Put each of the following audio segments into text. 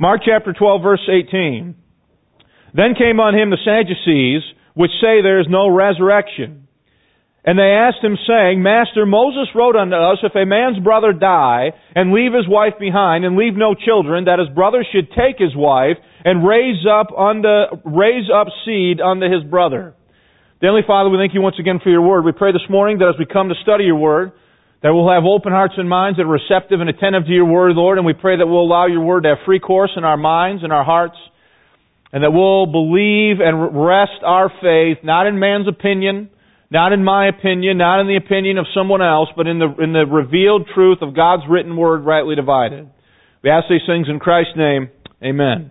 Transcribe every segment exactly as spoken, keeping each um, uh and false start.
Mark chapter twelve, verse eighteen. Then came on him the Sadducees, which say there is no resurrection. And they asked him, saying, Master, Moses wrote unto us, if a man's brother die, and leave his wife behind, and leave no children, that his brother should take his wife, and raise up unto, raise up seed unto his brother. Heavenly Father, we thank you once again for your word. We pray this morning that as we come to study your word, that we'll have open hearts and minds that are receptive and attentive to your word, Lord, and we pray that we'll allow your word to have free course in our minds and our hearts, and that we'll believe and rest our faith, not in man's opinion, not in my opinion, not in the opinion of someone else, but in the in the revealed truth of God's written word rightly divided. We ask these things in Christ's name. Amen.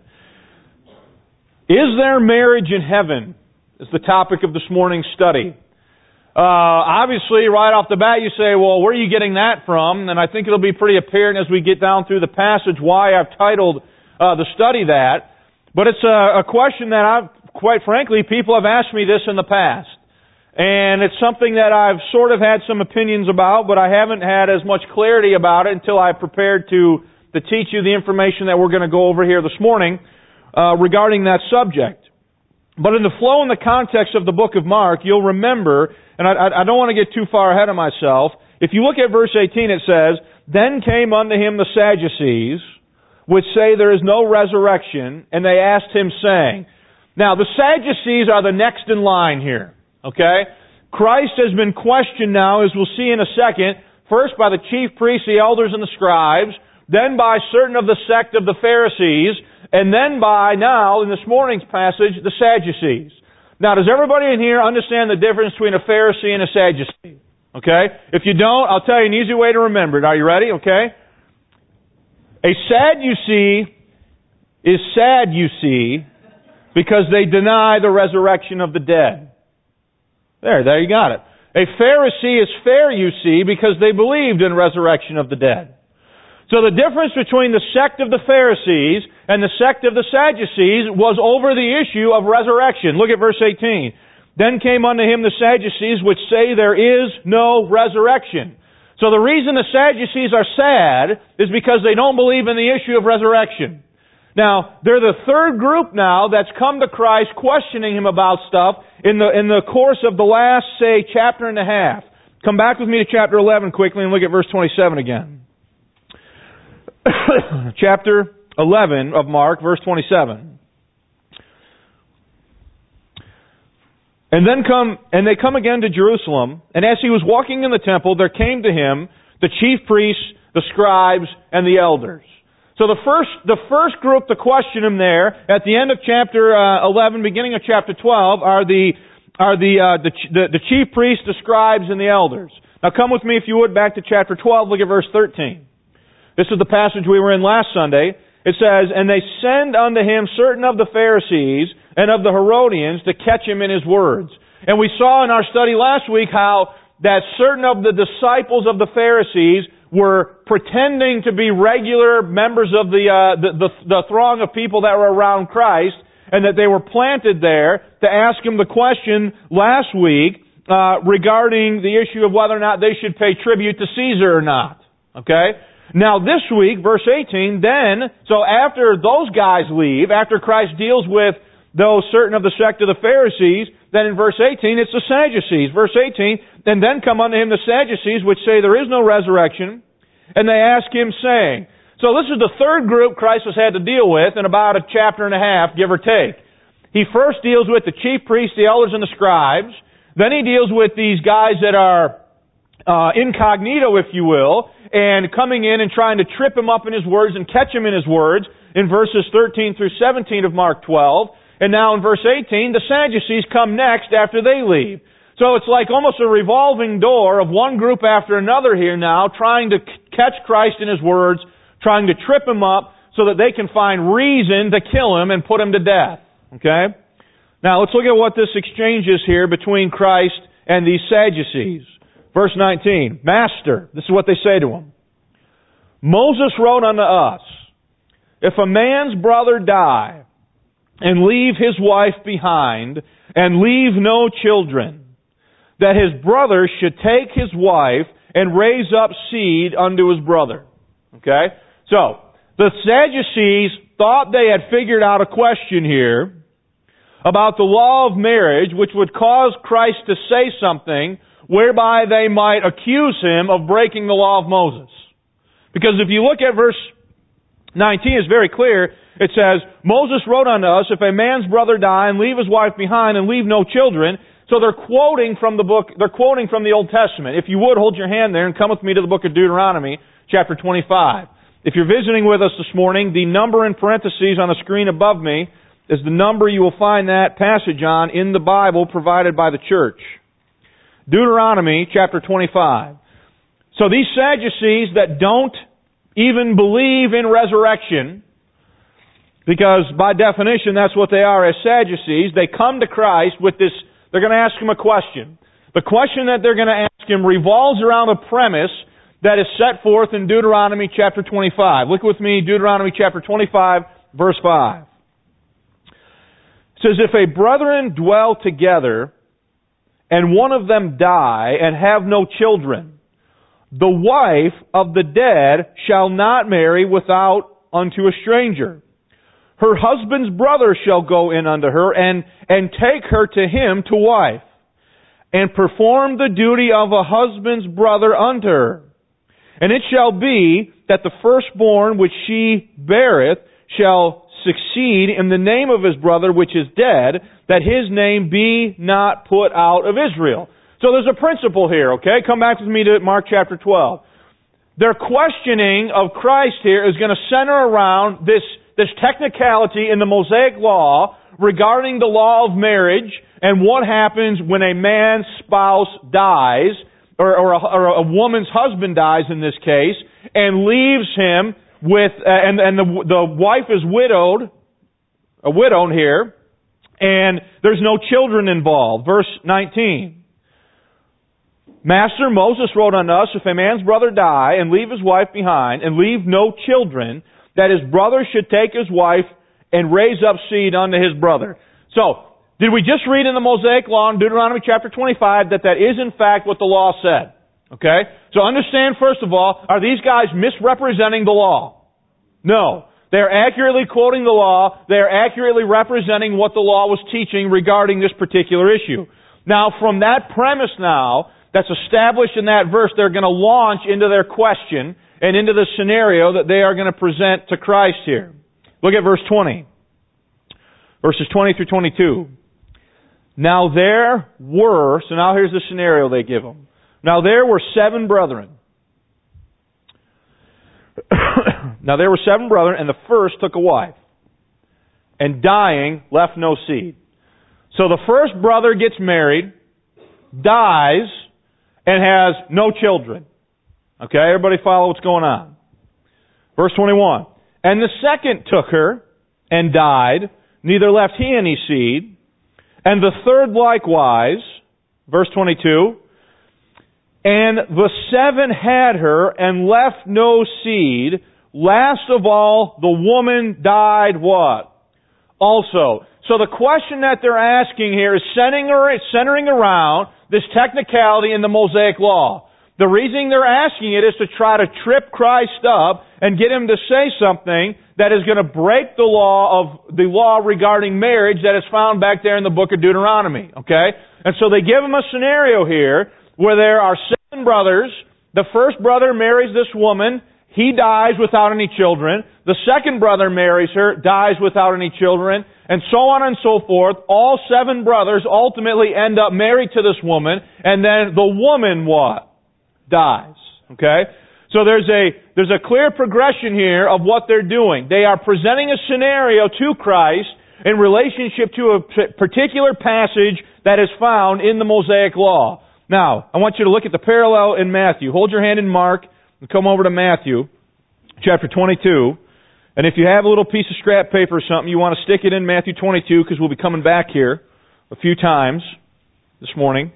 Is there marriage in heaven? Is the topic of this morning's study. Uh, obviously, right off the bat, you say, well, where are you getting that from? And I think it'll be pretty apparent as we get down through the passage why I've titled uh, the study that. But it's a, a question that I've, quite frankly, people have asked me this in the past. And it's something that I've sort of had some opinions about, but I haven't had as much clarity about it until I prepared to, to teach you the information that we're going to go over here this morning uh, regarding that subject. But in the flow and the context of the book of Mark, you'll remember, and I, I don't want to get too far ahead of myself, if you look at verse eighteen, it says, Then came unto him the Sadducees, which say there is no resurrection, and they asked him, saying. Now, the Sadducees are the next in line here. Okay? Christ has been questioned now, as we'll see in a second, first by the chief priests, the elders, and the scribes, then by certain of the sect of the Pharisees, and then by, now, in this morning's passage, the Sadducees. Now, does everybody in here understand the difference between a Pharisee and a Sadducee? Okay? If you don't, I'll tell you an easy way to remember it. Are you ready? Okay? A Sadducee is sad, you see, because they deny the resurrection of the dead. There, there you got it. A Pharisee is fair, you see, because they believed in resurrection of the dead. So the difference between the sect of the Pharisees and the sect of the Sadducees was over the issue of resurrection. Look at verse eighteen. Then came unto him the Sadducees, which say there is no resurrection. So the reason the Sadducees are sad is because they don't believe in the issue of resurrection. Now, they're the third group now that's come to Christ questioning him about stuff in the in the course of the last, say, chapter and a half. Come back with me to chapter eleven quickly and look at verse twenty-seven again. Chapter eleven of Mark, verse twenty-seven. And then come, and they come again to Jerusalem, and as he was walking in the temple, there came to him the chief priests, the scribes, and the elders. So the first, the first group to question him there, at the end of chapter uh, eleven, beginning of chapter twelve, are the are the, uh, the the the chief priests, the scribes, and the elders. Now come with me, if you would, back to chapter twelve. Look at verse thirteen. This is the passage we were in last Sunday. It says, And they send unto him certain of the Pharisees and of the Herodians to catch him in his words. And we saw in our study last week how that certain of the disciples of the Pharisees were pretending to be regular members of the, uh, the, the, the throng of people that were around Christ, and that they were planted there to ask him the question last week uh, regarding the issue of whether or not they should pay tribute to Caesar or not. Okay? Now this week, verse eighteen, then, so after those guys leave, after Christ deals with those certain of the sect of the Pharisees, then in verse eighteen, it's the Sadducees. Verse eighteen, and then come unto him the Sadducees, which say there is no resurrection, and they ask him, saying. So this is the third group Christ has had to deal with in about a chapter and a half, give or take. He first deals with the chief priests, the elders, and the scribes. Then he deals with these guys that are uh, incognito, if you will, and coming in and trying to trip him up in his words and catch him in his words in verses thirteen through seventeen of Mark twelve. And now in verse eighteen, the Sadducees come next after they leave. So it's like almost a revolving door of one group after another here now, trying to catch Christ in his words, trying to trip him up so that they can find reason to kill him and put him to death. Okay? Now let's look at what this exchange is here between Christ and these Sadducees. Verse nineteen, Master, this is what they say to him. Moses wrote unto us, if a man's brother die, and leave his wife behind, and leave no children, that his brother should take his wife and raise up seed unto his brother. Okay? So, The Sadducees thought they had figured out a question here about the law of marriage, which would cause Christ to say something whereby they might accuse Him of breaking the law of Moses. Because if you look at verse nineteen, it's very clear. It says, Moses wrote unto us, if a man's brother die and leave his wife behind and leave no children. So they're quoting from the book, they're quoting from the Old Testament. If you would, hold your hand there and come with me to the book of Deuteronomy, chapter twenty-five. If you're visiting with us this morning, the number in parentheses on the screen above me is the number you will find that passage on in the Bible provided by the church. Deuteronomy chapter twenty-five. So these Sadducees that don't even believe in resurrection, because by definition that's what they are as Sadducees, they come to Christ with this, they're going to ask Him a question. The question that they're going to ask Him revolves around a premise that is set forth in Deuteronomy chapter twenty-five. Look with me, Deuteronomy chapter twenty-five, verse five. It says, if a brethren dwell together, and one of them die, and have no children, the wife of the dead shall not marry without unto a stranger. Her husband's brother shall go in unto her, and, and take her to him to wife, and perform the duty of a husband's brother unto her. And it shall be that the firstborn which she beareth shall succeed in the name of his brother which is dead, that his name be not put out of Israel. So there's a principle here, okay? Come back with me to Mark chapter twelve. Their questioning of Christ here is going to center around this, this technicality in the Mosaic law regarding the law of marriage and what happens when a man's spouse dies, or, or, a, or a woman's husband dies in this case, and leaves him with, uh, and, and the, the wife is widowed, a widow here, and there's no children involved. Verse nineteen. Master, Moses wrote unto us, if a man's brother die and leave his wife behind and leave no children, that his brother should take his wife and raise up seed unto his brother. So, did we just read in the Mosaic law in Deuteronomy chapter twenty-five that that is in fact what the law said? Okay? So understand first of all, are these guys misrepresenting the law? No. They're accurately quoting the law. They're accurately representing what the law was teaching regarding this particular issue. Now, from that premise now, that's established in that verse, they're going to launch into their question and into the scenario that they are going to present to Christ here. Look at verse twenty. Verses twenty through twenty-two. Now there were, so now here's the scenario they give them. Now there were seven brethren. Now there were seven brethren, and the first took a wife, and dying left no seed. So the first brother gets married, dies, and has no children. Okay, everybody follow what's going on. Verse twenty-one. And the second took her and died, neither left he any seed. And the third likewise, verse twenty-two. And the seven had her and left no seed. Last of all, the woman died what? Also. So the question that they're asking here is centering, centering around this technicality in the Mosaic law. The reason they're asking it is to try to trip Christ up and get Him to say something that is going to break the law of the law regarding marriage that is found back there in the book of Deuteronomy. Okay? And so they give Him a scenario here where there are seven brothers. The first brother marries this woman. He dies without any children. The second brother marries her, dies without any children, and so on and so forth. All seven brothers ultimately end up married to this woman, and then the woman what? Dies. Okay? So there's a, there's a clear progression here of what they're doing. They are presenting a scenario to Christ in relationship to a particular passage that is found in the Mosaic law. Now, I want you to look at the parallel in Matthew. Hold your hand in Mark and come over to Matthew, chapter twenty-two. And if you have a little piece of scrap paper or something, you want to stick it in Matthew twenty-two, because we'll be coming back here a few times this morning.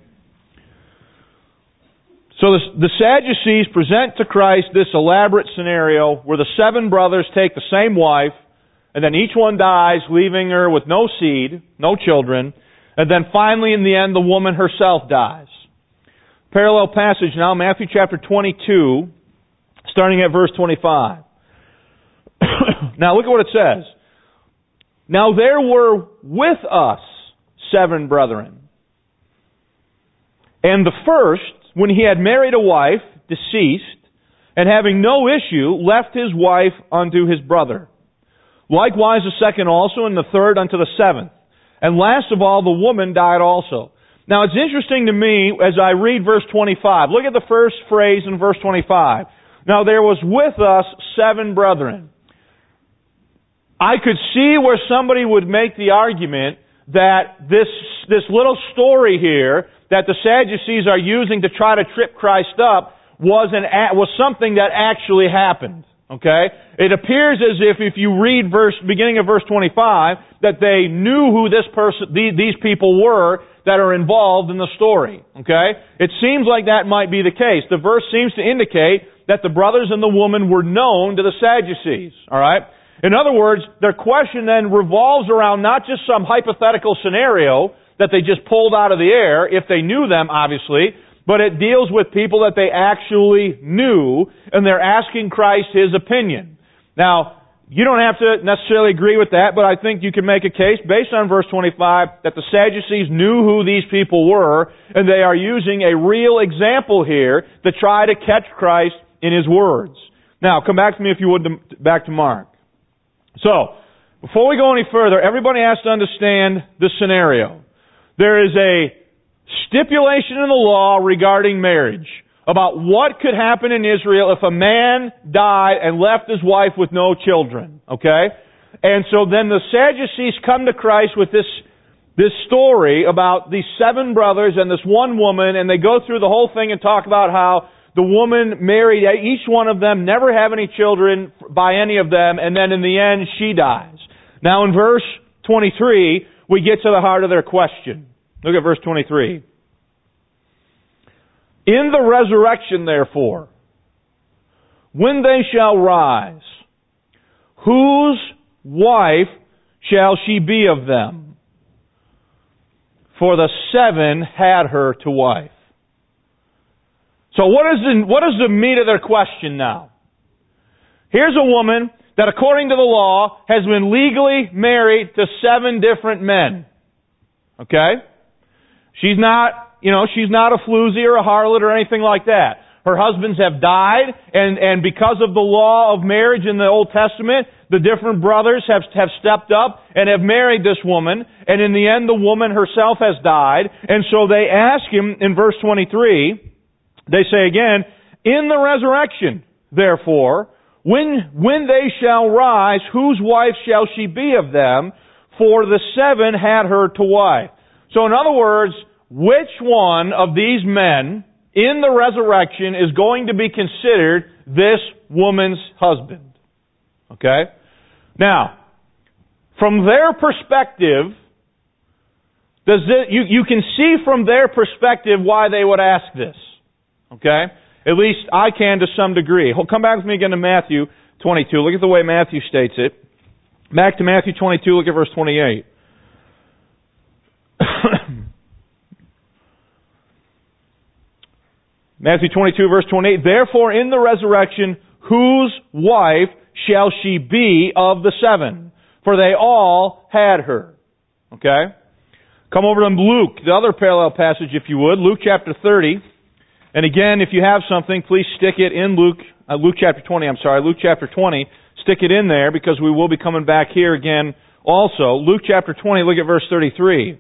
So the, the Sadducees present to Christ this elaborate scenario where the seven brothers take the same wife, and then each one dies, leaving her with no seed, no children, and then finally in the end the woman herself dies. Parallel passage now, Matthew chapter twenty-two, starting at verse twenty-five. Now look at what it says. Now there were with us seven brethren. And the first, when he had married a wife, deceased, and having no issue, left his wife unto his brother. Likewise the second also, and the third unto the seventh. And last of all, the woman died also. Now it's interesting to me as I read verse twenty-five. Look at the first phrase in verse twenty-five. Now there was with us seven brethren. I could see where somebody would make the argument that this, this little story here that the Sadducees are using to try to trip Christ up was an, was something that actually happened. Okay? It appears as if, if you read verse, beginning of verse twenty-five, that they knew who this person, these people were that are involved in the story. Okay? It seems like that might be the case. The verse seems to indicate that the brothers and the woman were known to the Sadducees. Alright? In other words, their question then revolves around not just some hypothetical scenario that they just pulled out of the air, if they knew them, obviously, but it deals with people that they actually knew, and they're asking Christ His opinion. Now, you don't have to necessarily agree with that, but I think you can make a case based on verse twenty-five that the Sadducees knew who these people were, and they are using a real example here to try to catch Christ in His words. Now, come back to me if you would, to, back to Mark. So, before we go any further, everybody has to understand the scenario. There is a stipulation in the law regarding marriage about what could happen in Israel if a man died and left his wife with no children. Okay? And so then the Sadducees come to Christ with this, this story about these seven brothers and this one woman, and they go through the whole thing and talk about how the woman married each one of them, never have any children by any of them, and then in the end she dies. Now in verse twenty-three, we get to the heart of their question. Look at verse twenty-three. In the resurrection, therefore, when they shall rise, whose wife shall she be of them? For the seven had her to wife. So what is the, what is the meat of their question now? Here's a woman that according to the law has been legally married to seven different men. Okay? She's not, you know, she's not a floozy or a harlot or anything like that. Her husbands have died, and, and because of the law of marriage in the Old Testament, the different brothers have, have stepped up and have married this woman, and in the end the woman herself has died, and so they ask him in verse twenty-three, they say again, in the resurrection, therefore, when, when they shall rise, whose wife shall she be of them? For the seven had her to wife. So in other words, which one of these men in the resurrection is going to be considered this woman's husband? Okay? Now, from their perspective, does it, you, you can see from their perspective why they would ask this. Okay? At least I can to some degree. Come back with me again to Matthew twenty-two. Look at the way Matthew states it. Back to Matthew twenty-two, look at verse twenty-eight. Matthew twenty-two, verse twenty-eight. Therefore, in the resurrection, whose wife shall she be of the seven? For they all had her. Okay? Come over to Luke, the other parallel passage, if you would. Luke chapter thirty. And again, if you have something, please stick it in Luke, uh, Luke chapter twenty, I'm sorry, Luke chapter twenty. Stick it in there because we will be coming back here again also. Luke chapter twenty, look at verse thirty-three.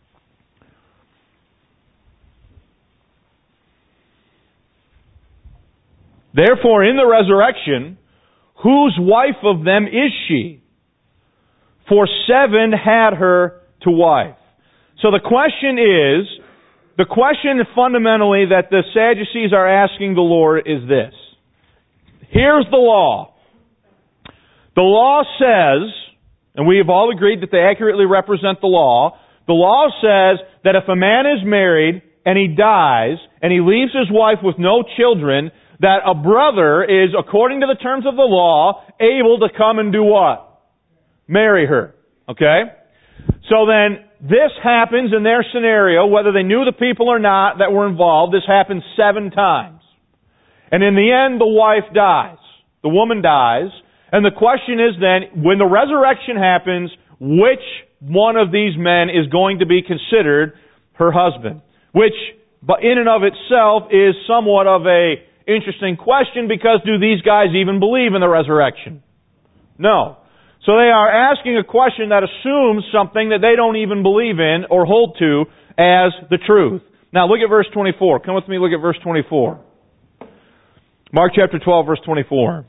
Therefore, in the resurrection, whose wife of them is she? For seven had her to wife. So the question is, the question fundamentally that the Sadducees are asking the Lord is this. Here's the law. The law says, and we have all agreed that they accurately represent the law, the law says that if a man is married and he dies and he leaves his wife with no children, that a brother is, according to the terms of the law, able to come and do what? Marry her. Okay? So then, this happens in their scenario, whether they knew the people or not that were involved, this happens seven times. And in the end, the wife dies. The woman dies. And the question is then, when the resurrection happens, which one of these men is going to be considered her husband? Which, but in and of itself, is somewhat of a interesting question, because do these guys even believe in the resurrection? No. So they are asking a question that assumes something that they don't even believe in or hold to as the truth. Now look at verse twenty-four. Come with me, look at verse twenty-four. Mark chapter twelve, verse twenty-four.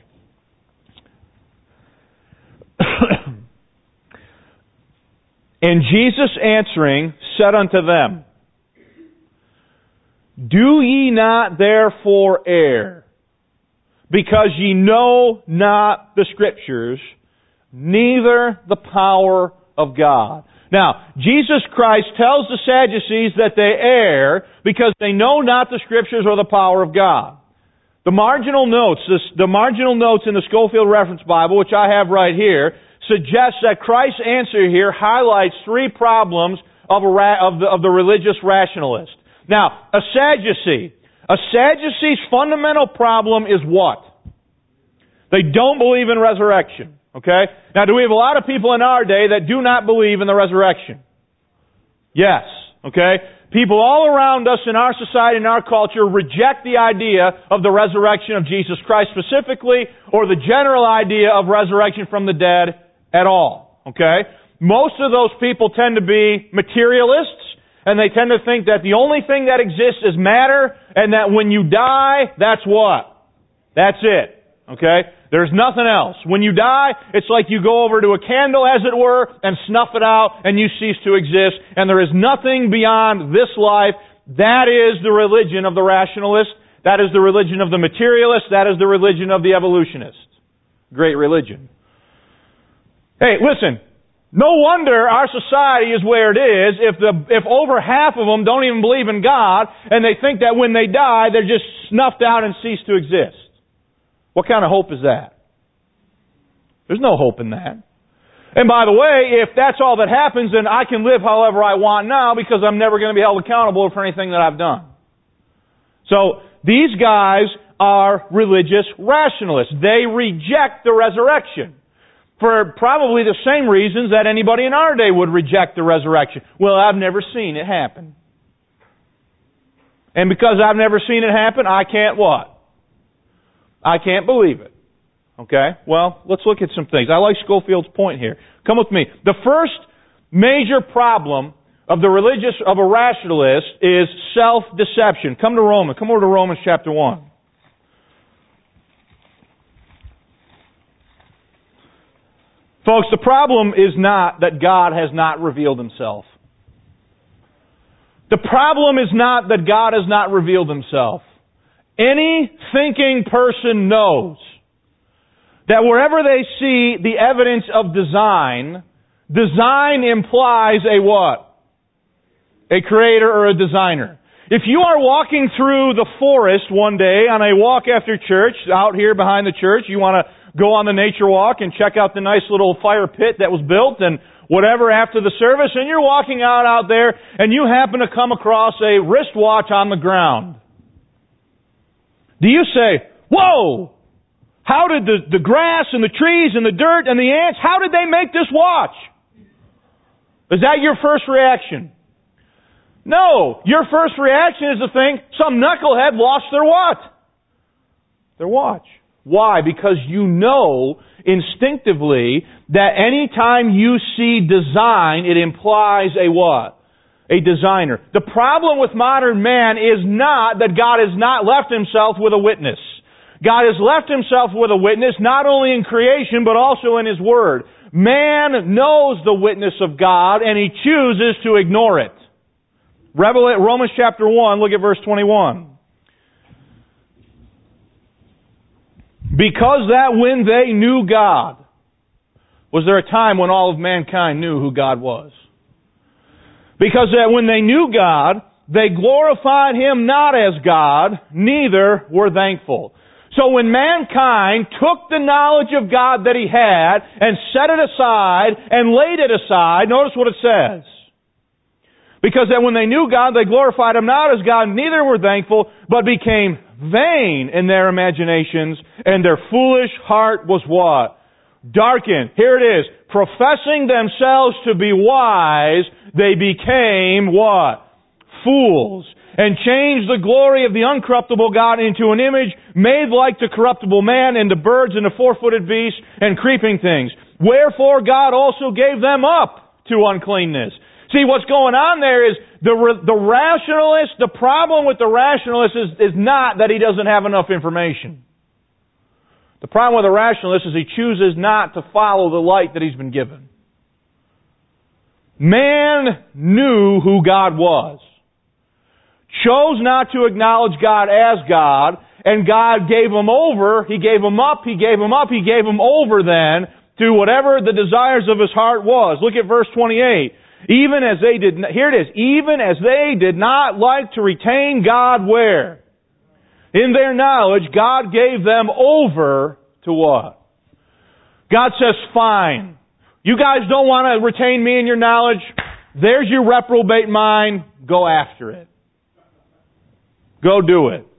And Jesus answering said unto them, Do ye not therefore err, because ye know not the Scriptures, neither the power of God. Now, Jesus Christ tells the Sadducees that they err because they know not the Scriptures or the power of God. The marginal notes, this, the marginal notes in the Scofield Reference Bible, which I have right here, suggests that Christ's answer here highlights three problems of, a ra- of, the, of the religious rationalist. Now, a Sadducee. A Sadducee's fundamental problem is what? They don't believe in resurrection. Okay? Now, do we have a lot of people in our day that do not believe in the resurrection? Yes. Okay? People all around us in our society and our culture reject the idea of the resurrection of Jesus Christ specifically, or the general idea of resurrection from the dead at all. Okay? Most of those people tend to be materialists, and they tend to think that the only thing that exists is matter, and that when you die, that's what? That's it. Okay? There's nothing else. When you die, it's like you go over to a candle, as it were, and snuff it out, and you cease to exist, and there is nothing beyond this life. That is the religion of the rationalist. That is the religion of the materialist. That is the religion of the evolutionist. Great religion. Hey, listen. No wonder our society is where it is if the if over half of them don't even believe in God, and they think that when they die, they're just snuffed out and cease to exist. What kind of hope is that? There's no hope in that. And by the way, if that's all that happens, then I can live however I want now, because I'm never going to be held accountable for anything that I've done. So, these guys are religious rationalists. They reject the resurrection for probably the same reasons that anybody in our day would reject the resurrection. Well, I've never seen it happen. And because I've never seen it happen, I can't what? I can't believe it. Okay? Well, let's look at some things. I like Scofield's point here. Come with me. The first major problem of the religious, of a rationalist, is self-deception. Come to Romans. Come over to Romans chapter one. Folks, the problem is not that God has not revealed Himself. The problem is not that God has not revealed Himself. Any thinking person knows that wherever they see the evidence of design, design implies a what? A creator or a designer. If you are walking through the forest one day on a walk after church, out here behind the church, you want to go on the nature walk and check out the nice little fire pit that was built and whatever after the service, and you're walking out out there and you happen to come across a wristwatch on the ground. Do you say, whoa, how did the, the grass and the trees and the dirt and the ants, how did they make this watch? Is that your first reaction? No. Your first reaction is to think some knucklehead lost their what? Their watch. Why? Because you know instinctively that any time you see design, it implies a what? A designer. The problem with modern man is not that God has not left Himself with a witness. God has left Himself with a witness not only in creation but also in His Word. Man knows the witness of God and he chooses to ignore it. Romans chapter one, look at verse twenty-one. Because that when they knew God, was there a time when all of mankind knew who God was? Because that when they knew God, they glorified Him not as God, neither were thankful. So when mankind took the knowledge of God that he had and set it aside and laid it aside, notice what it says. Because that when they knew God, they glorified Him not as God, neither were thankful, but became vain in their imaginations, and their foolish heart was what? darkened. Here it is. Professing themselves to be wise, they became what? Fools. And changed the glory of the uncorruptible God into an image made like the corruptible man, and the birds and the four-footed beasts and creeping things. Wherefore God also gave them up to uncleanness. See, what's going on there is the the rationalist, the problem with the rationalist is, is not that he doesn't have enough information. The problem with the rationalist is he chooses not to follow the light that he's been given. Man knew who God was, chose not to acknowledge God as God, and God gave him over, He gave him up, He gave him up, He gave him over then to whatever the desires of his heart was. Look at verse twenty-eight. Even as they did, here it is, even as they did not like to retain God where? In their knowledge, God gave them over to what? God says, fine. You guys don't want to retain me in your knowledge? There's your reprobate mind. Go after it. Go do it.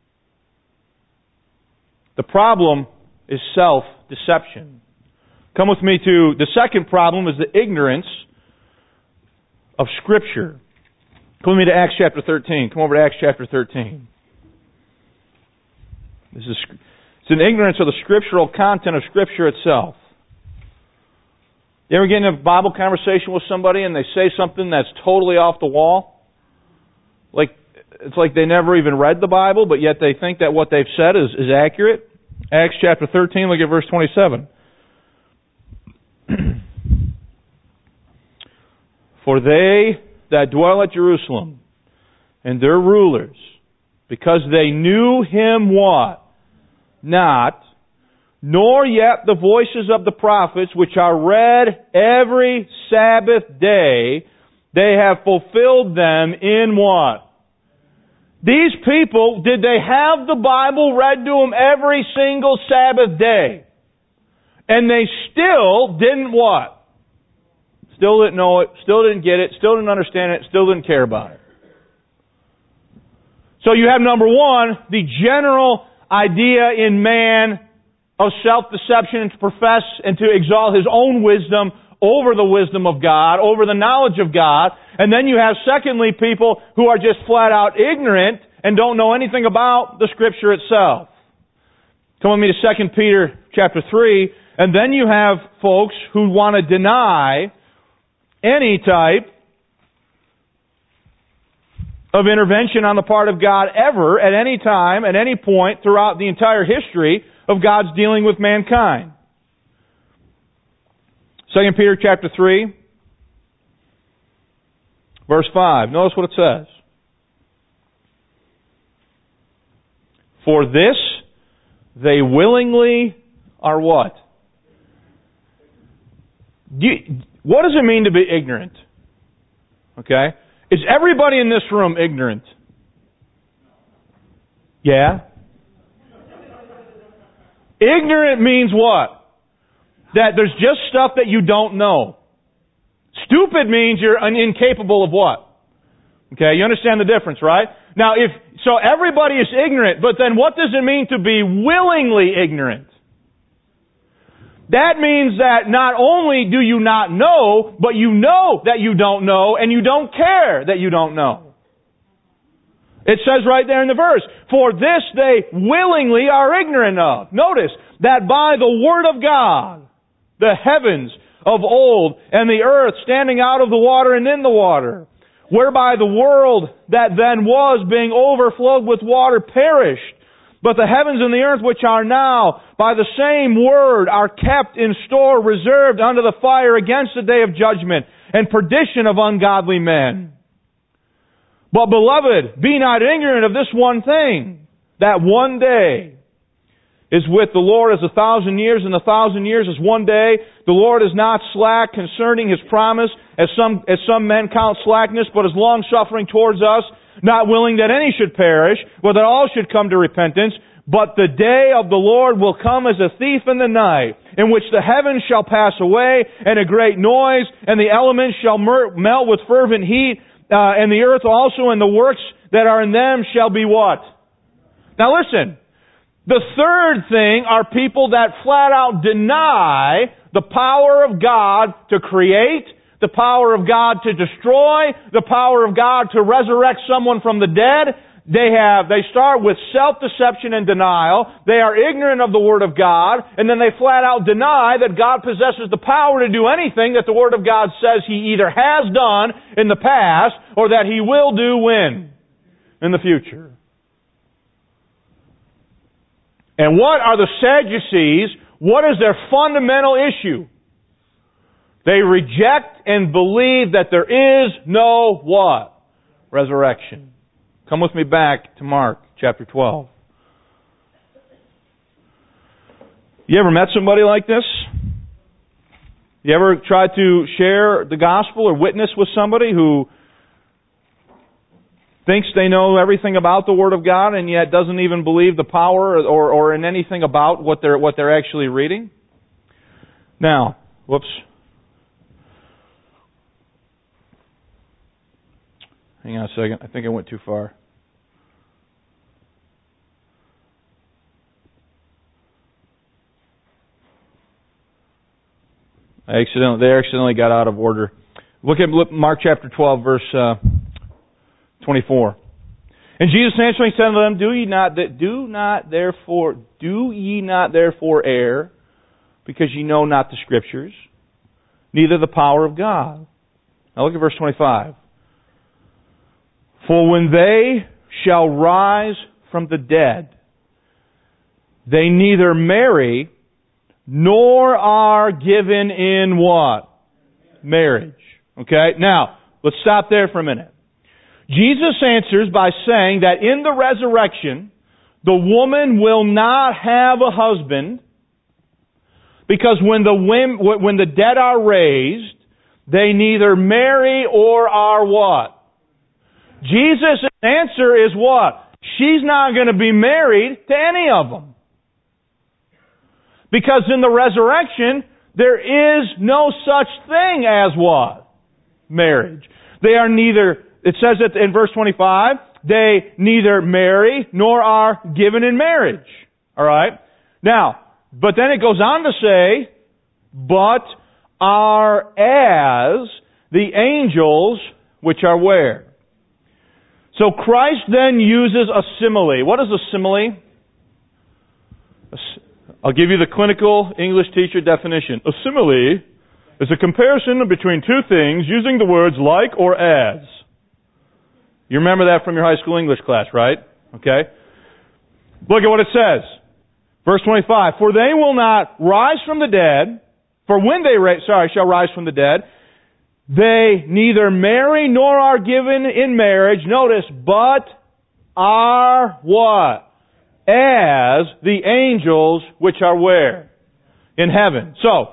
The problem is self-deception. Come with me to the second problem is the ignorance of Scripture. Come with me to Acts chapter thirteen. Come over to Acts chapter thirteen. This is it's an ignorance of the scriptural content of Scripture itself. You ever get in a Bible conversation with somebody and they say something that's totally off the wall? Like it's like they never even read the Bible, but yet they think that what they've said is, is accurate. Acts chapter thirteen, look at verse twenty-seven. For they that dwell at Jerusalem and their rulers, because they knew Him what? Not, nor yet the voices of the prophets, which are read every Sabbath day, they have fulfilled them in what? These people, did they have the Bible read to them every single Sabbath day? And they still didn't what? Still didn't know it, still didn't get it, still didn't understand it, still didn't care about it. So you have number one, the general idea in man of self-deception and to profess and to exalt his own wisdom over the wisdom of God, over the knowledge of God. And then you have, secondly, people who are just flat out ignorant and don't know anything about the Scripture itself. Come with me to Second Peter chapter three. And then you have folks who want to deny any type of intervention on the part of God ever, at any time, at any point throughout the entire history of God's dealing with mankind. Second Peter chapter three, verse five. Notice what it says. For this they willingly are what? Do you, what does it mean to be ignorant? Okay? Is everybody in this room ignorant? Yeah? Ignorant means what? That there's just stuff that you don't know. Stupid means you're incapable of what? Okay, you understand the difference, right? Now, if so everybody is ignorant, but then what does it mean to be willingly ignorant? That means that not only do you not know, but you know that you don't know, and you don't care that you don't know. It says right there in the verse, for this they willingly are ignorant of. Notice that by the Word of God, the heavens of old and the earth standing out of the water and in the water, whereby the world that then was being overflowed with water perished, but the heavens and the earth which are now by the same word are kept in store, reserved unto the fire against the day of judgment and perdition of ungodly men. But beloved, be not ignorant of this one thing, that one day is with the Lord as a thousand years, and a thousand years is one day. The Lord is not slack concerning His promise, as some as some men count slackness, but is long-suffering towards us, not willing that any should perish, but that all should come to repentance. But the day of the Lord will come as a thief in the night, in which the heavens shall pass away, and a great noise, and the elements shall mer- melt with fervent heat, uh, and the earth also and the works that are in them shall be what? Now listen. The third thing are people that flat out deny the power of God to create, the power of God to destroy, the power of God to resurrect someone from the dead. They have, they start with self-deception and denial. They are ignorant of the Word of God, and then they flat out deny that God possesses the power to do anything that the Word of God says He either has done in the past or that He will do when? In the future. And what are the Sadducees? What is their fundamental issue? They reject and believe that there is no what? Resurrection. Come with me back to Mark chapter twelve. You ever met somebody like this? You ever tried to share the gospel or witness with somebody who thinks they know everything about the Word of God and yet doesn't even believe the power or, or in anything about what they're what they're actually reading? Now, whoops. Hang on a second. I think I went too far. I accidentally, they accidentally got out of order. Look at Mark chapter twelve, verse uh, twenty-four. And Jesus answering said unto them, Do ye not, do not therefore, do ye not therefore err, because ye know not the Scriptures, neither the power of God. Now look at verse twenty-five. For when they shall rise from the dead, they neither marry nor are given in what? Marriage. Okay? Now, let's stop there for a minute. Jesus answers by saying that in the resurrection, the woman will not have a husband because when the when the dead are raised, they neither marry or are what? Jesus' answer is what? She's not going to be married to any of them. Because in the resurrection, there is no such thing as what? Marriage. They are neither, it says it in verse twenty-five, they neither marry nor are given in marriage. Alright? Now, but then it goes on to say, but are as the angels which are where? So Christ then uses a simile. What is a simile? A, I'll give you the clinical English teacher definition. A simile is a comparison between two things using the words like or as. You remember that from your high school English class, right? Okay. Look at what it says. Verse twenty-five. For they will not rise from the dead, for when they ra- sorry, shall rise from the dead, they neither marry nor are given in marriage, notice, but are what? As the angels which are where? In heaven. So,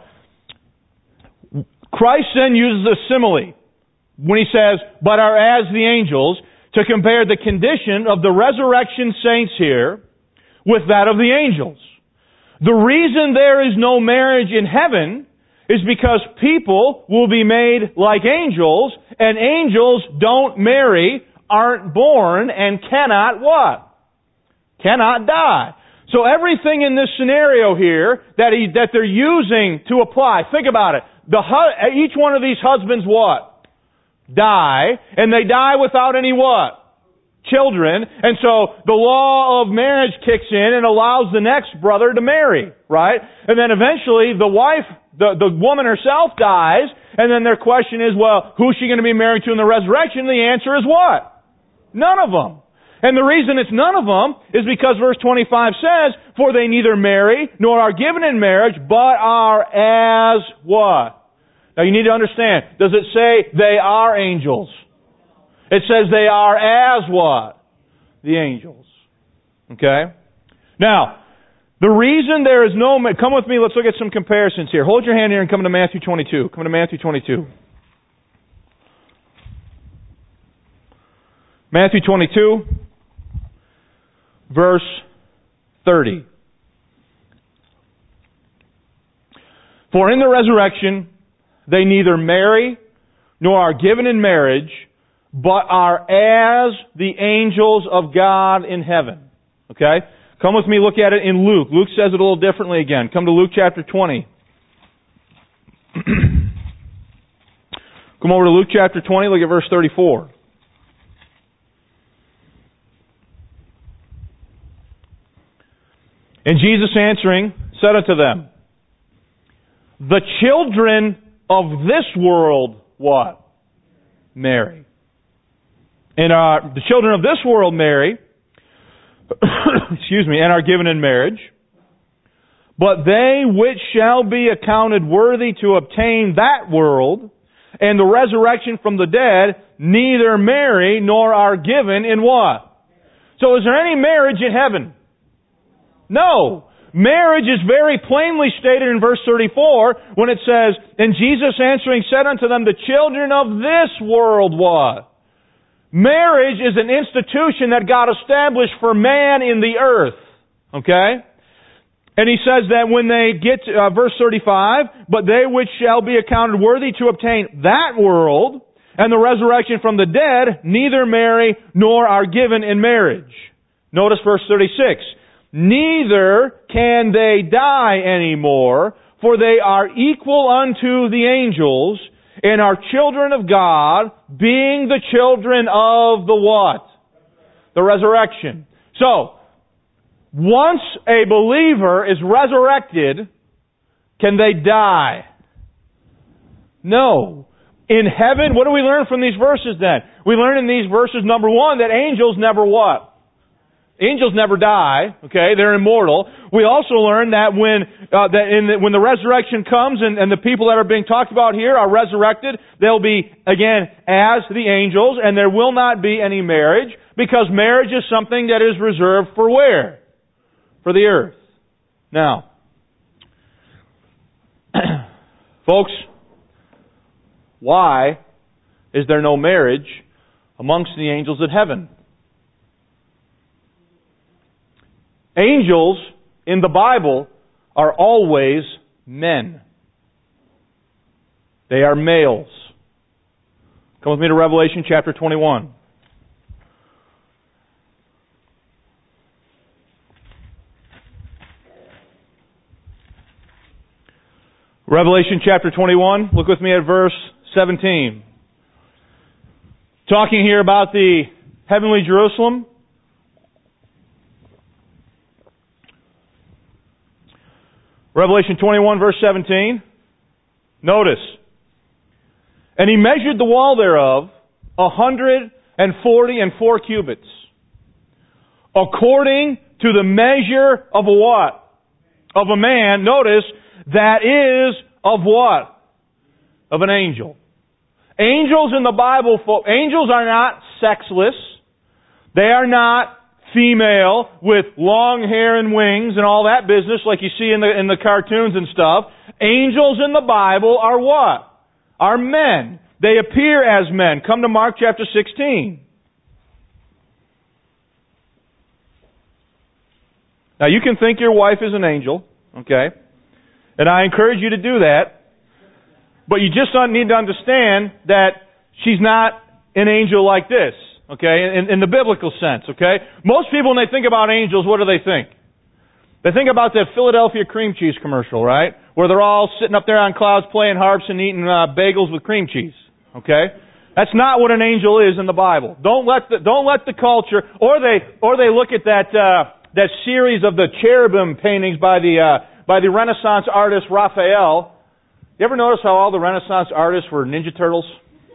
Christ then uses a simile when He says, but are as the angels, to compare the condition of the resurrection saints here with that of the angels. The reason there is no marriage in heaven is because people will be made like angels, and angels don't marry, aren't born, and cannot what? Cannot die. So everything in this scenario here that he, that they're using to apply, think about it. The each one of these husbands what? Die, and they die without any what? Children. And so the law of marriage kicks in and allows the next brother to marry, right? And then eventually the wife, the, the woman herself dies, and then their question is, well, who's she going to be married to in the resurrection? The answer is what? None of them. And the reason it's none of them is because verse twenty-five says, for they neither marry nor are given in marriage, but are as what? Now you need to understand, does it say they are angels? It says they are as what? The angels. Okay? Now, the reason there is no... Come with me, let's look at some comparisons here. Hold your hand here and come to Matthew twenty-two. Come to Matthew twenty-two. Matthew twenty-two, verse thirty. For in the resurrection they neither marry nor are given in marriage, but are as the angels of God in heaven. Okay? Come with me, look at it in Luke. Luke says it a little differently again. Come to Luke chapter twenty. Come over to Luke chapter twenty, look at verse thirty-four. And Jesus answering said unto them, the children of this world, what? Marry. And uh, the children of this world marry, excuse me, and are given in marriage. But they which shall be accounted worthy to obtain that world and the resurrection from the dead, neither marry nor are given in what? So is there any marriage in heaven? No. Marriage is very plainly stated in verse thirty-four when it says, and Jesus answering said unto them, the children of this world what? Marriage is an institution that God established for man in the earth. Okay? And he says that when they get to uh, verse thirty-five, but they which shall be accounted worthy to obtain that world and the resurrection from the dead, neither marry nor are given in marriage. Notice verse thirty-six. Neither can they die anymore, for they are equal unto the angels, and are children of God, being the children of the what? The resurrection. So, once a believer is resurrected, can they die? No. In heaven, what do we learn from these verses then? We learn in these verses, number one, that angels never what? Angels never die, okay? They're immortal. We also learn that when uh, that in the, when the resurrection comes and, and the people that are being talked about here are resurrected, they'll be, again, as the angels, and there will not be any marriage, because marriage is something that is reserved for where? For the earth. Now, folks, why is there no marriage amongst the angels in heaven? Angels in the Bible are always men. They are males. Come with me to Revelation chapter twenty-one. Revelation chapter twenty-one, look with me at verse seventeen. Talking here about the heavenly Jerusalem. Revelation twenty-one, verse seventeen. Notice. And he measured the wall thereof a hundred and forty and four cubits, according to the measure of a what? Of a man. Notice, that is of what? Of an angel. Angels in the Bible, angels are not sexless. They are not female with long hair and wings and all that business like you see in the in the cartoons and stuff. Angels in the Bible are what? Are men. They appear as men. Come to Mark chapter sixteen. Now you can think your wife is an angel, okay? And I encourage you to do that. But you just need to understand that she's not an angel like this. Okay, in, in the biblical sense, okay? Most people, when they think about angels, what do they think? They think about that Philadelphia cream cheese commercial, right? Where they're all sitting up there on clouds playing harps and eating uh, bagels with cream cheese, okay? That's not what an angel is in the Bible. Don't let the, don't let the culture, or they, or they look at that, uh, that series of the cherubim paintings by the, uh, by the Renaissance artist Raphael. You ever notice how all the Renaissance artists were Ninja Turtles?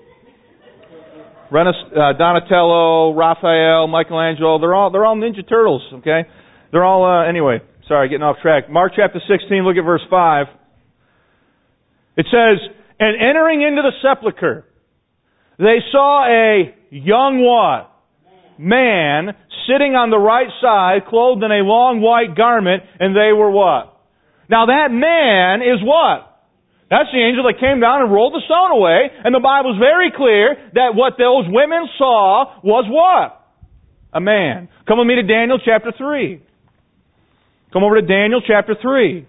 Uh, Donatello, Raphael, Michelangelo, they're all they're all Ninja Turtles, okay? They're all, uh, anyway, sorry, getting off track. Mark chapter sixteen, look at verse five. It says, and entering into the sepulchre, they saw a young what? Man sitting on the right side, clothed in a long white garment, and they were what? Now that man is what? That's the angel that came down and rolled the stone away. And the Bible's very clear that what those women saw was what? A man. Come with me to Daniel chapter three. Come over to Daniel chapter three.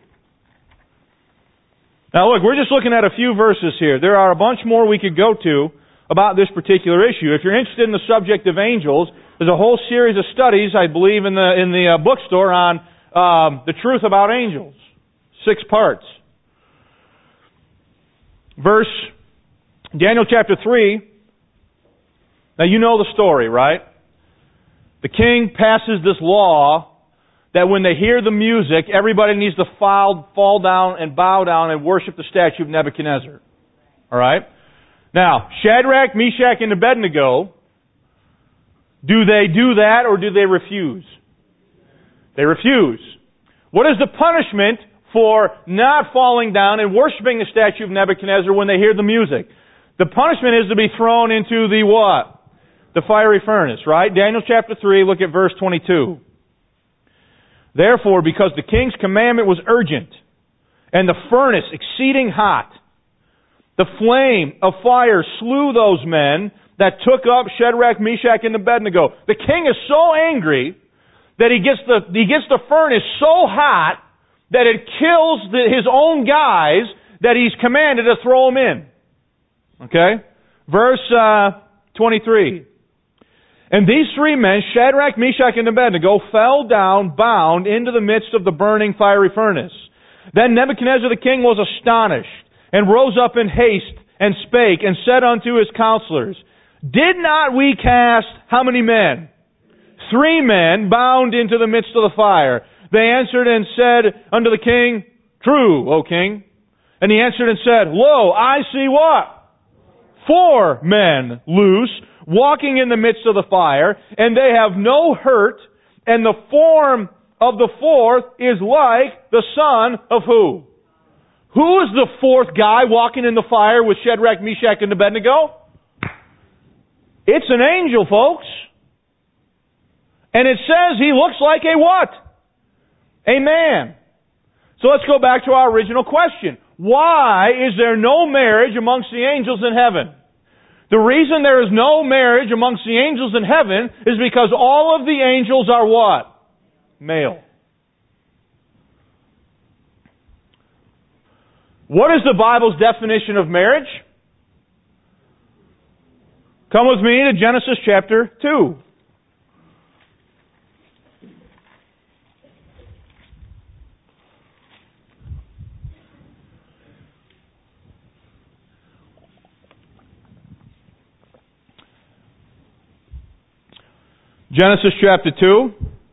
Now look, we're just looking at a few verses here. There are a bunch more we could go to about this particular issue. If you're interested in the subject of angels, There's a whole series of studies, I believe, in the in the uh, bookstore on um, the truth about angels. Six parts. Verse, Daniel chapter three. Now you know the story, right? The king passes this law that when they hear the music, everybody needs to fall, fall down and bow down and worship the statue of Nebuchadnezzar. All right? Now, Shadrach, Meshach, and Abednego, do they do that or do they refuse? They refuse. What is the punishment for not falling down and worshiping the statue of Nebuchadnezzar when they hear the music? The punishment is to be thrown into the what? The fiery furnace, right? Daniel chapter three, look at verse twenty-two. Therefore, because the king's commandment was urgent, and the furnace exceeding hot, the flame of fire slew those men that took up Shadrach, Meshach, and Abednego. The king is so angry that he gets the he gets the furnace so hot that it kills the, his own guys that he's commanded to throw them in. Okay? Verse uh, twenty-three. And these three men, Shadrach, Meshach, and Abednego, fell down bound into the midst of the burning fiery furnace. Then Nebuchadnezzar the king was astonished, and rose up in haste, and spake, and said unto his counselors, Did not we cast how many men? Three men bound into the midst of the fire. They answered and said unto the king, True, O king. And he answered and said, Lo, I see what? Four men loose, walking in the midst of the fire, and they have no hurt, and the form of the fourth is like the son of who? Who is the fourth guy walking in the fire with Shadrach, Meshach, and Abednego? It's an angel, folks. And it says he looks like a what? A man. So let's go back to our original question. Why is there no marriage amongst the angels in heaven? The reason there is no marriage amongst the angels in heaven is because all of the angels are what? Male. What is the Bible's definition of marriage? Come with me to Genesis chapter two. Genesis chapter two.